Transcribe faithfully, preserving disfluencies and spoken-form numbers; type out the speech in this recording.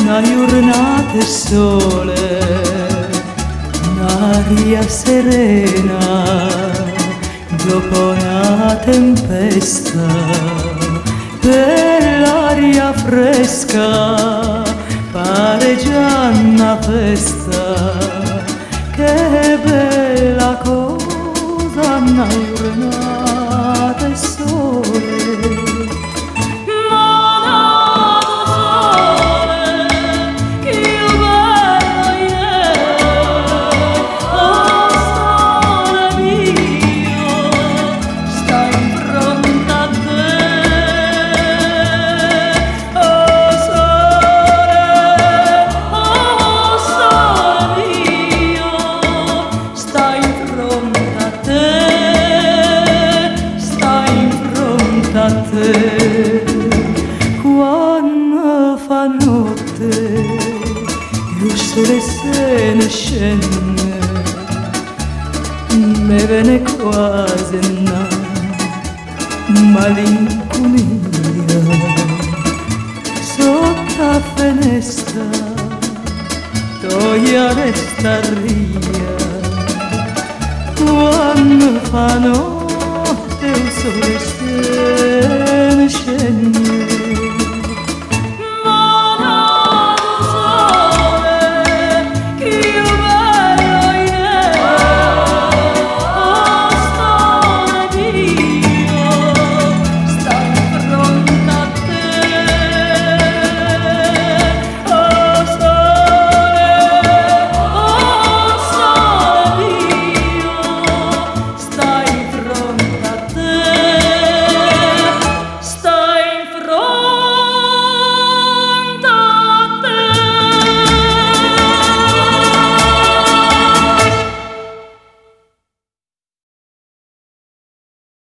una giornata e sole, un'aria serena dopo una tempesta, per l'aria fresca pare già una festa. Che bella cosa una giornata e sole. Quando fa notte e il sole se ne scende, me viene quasi una malinconia sotto la finestra, toglia resta ria. Quando fa notte il sole se ne scende,